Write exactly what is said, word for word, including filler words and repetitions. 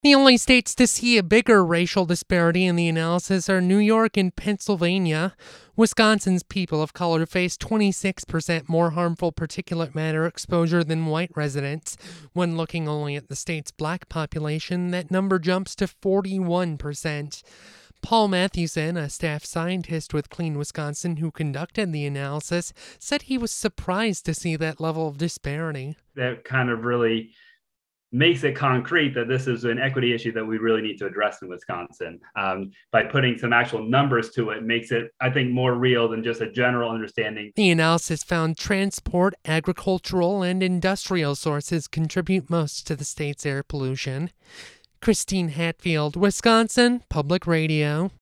The only states to see a bigger racial disparity in the analysis are New York and Pennsylvania. Wisconsin's people of color face twenty-six percent more harmful particulate matter exposure than white residents. When looking only at the state's black population, that number jumps to forty-one percent. Paul Mathewson, a staff scientist with Clean Wisconsin who conducted the analysis, said he was surprised to see that level of disparity. That kind of really makes it concrete that this is an equity issue that we really need to address in Wisconsin. Um, by putting some actual numbers to it, makes it, I think, more real than just a general understanding. The analysis found transport, agricultural, and industrial sources contribute most to the state's air pollution. Christine Hatfield, Wisconsin Public Radio.